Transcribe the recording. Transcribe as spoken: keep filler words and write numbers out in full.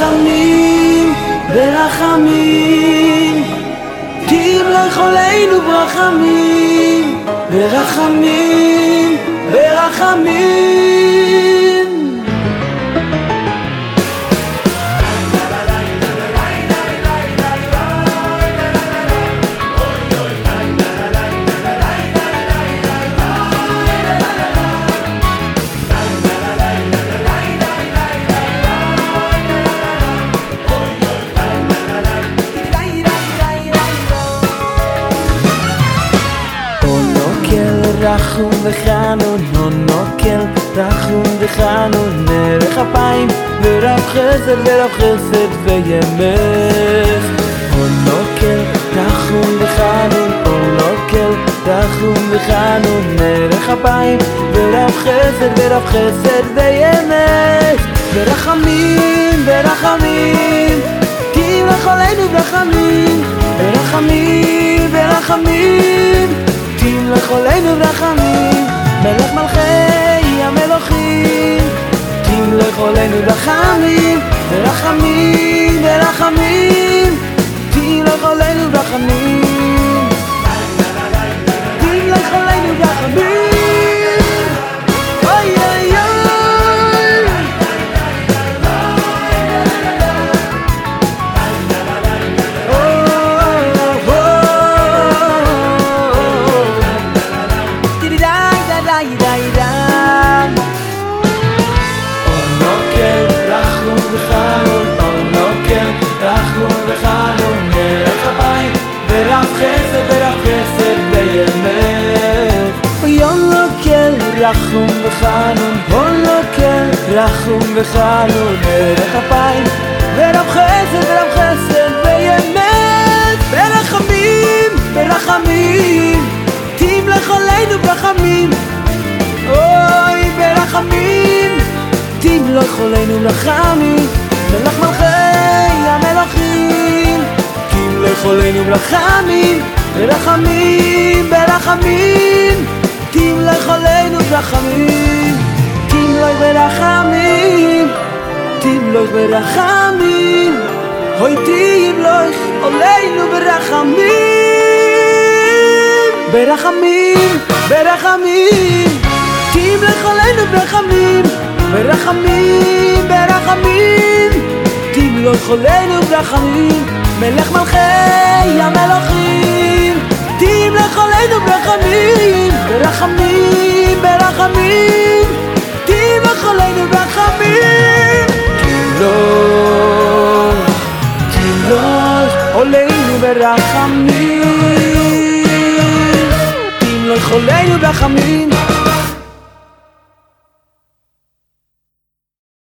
ברחמים, ברחמים, תהים לכל ברחמים, ברחמים, ברחמים. רחום וחנון, נוקל, רחום וחנון, נרך אפיים ורב חסד ורב חסד וימך. נוקל, רחום וחנון, נוקל, רחום וחנון, נרך אפיים ורב חסד ורב חסד וימך. ברחמים, ברחמים, תהים לכלנו ברחמים, ברחמים, ברחמים, תהים לכלנו ברחמים, מלך מלכי המלוכים, תהים לכלנו ברחמים, ברחמים, ברחמים, תהים לכלנו ברחמים, תהים לכלנו ברחמים. אוי אוי אוי רחום וחנון, הולוקל, רחום וחנון, נרך אפיים ורב חסד ורב חסד וימת. ברחמים, ברחמים, תהים לכלנו ברחמים, אוי ברחמים, תהים לכלנו ברחמים, מלך מלכי המלכים, תהים לכלנו ברחמים, ברחמים, ברחמים, תהים לכלנו ברחמים, תהים לך ברחמים, תהים לך ברחמים, אוי תהים לך עלינו ברחמים, ברחמים, ברחמים, תהים לכלנו ברחמים, ברחמים, ברחמים, תהים לך עלינו ברחמים, מלך מלכי המלוכים, תהים לכלנו ברחמים, ברחמים, ברחמים, תהים לכלנו ברחמים. תהילוך, תהילוך עלינו ברחמים, תהים לכלנו ברחמים,